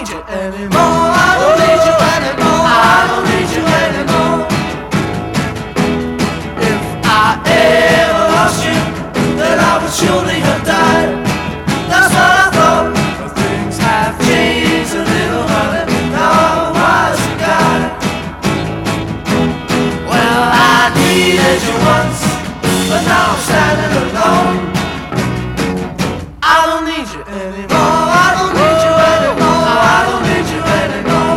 need you anymore. I don't need you anymore. I don't need you anymore. If I ever lost you, then I would surely have died. That's what I thought. But things have changed a little, honey. Now I'm a wiser guy. Well, I needed you once, but now I'm standing alone. I don't need you anymore. I don't need you anymore. I don't need you anymore.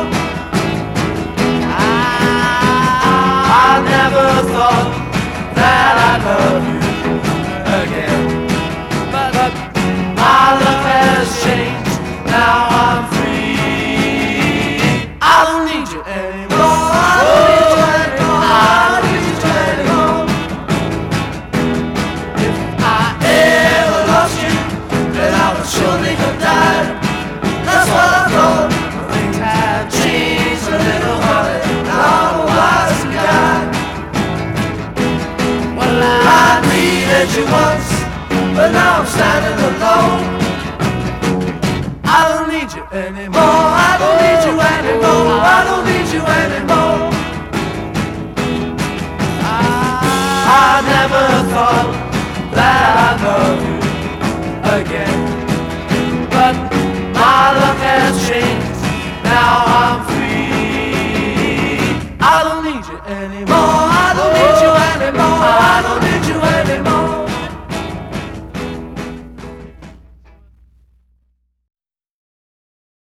I never thought that I'd love you again, but my luck has changed. Now I'm free. I don't need you anymore. I don't need you anymore. I don't need you anymore. If I ever lost you, then I would surely have died. That's what I thought. Things have changed a little, honey. Now I'm a wise guy. Well, I needed you once, but now I'm standing alone. I don't need you anymore. I don't need you anymore. I don't need you anymore.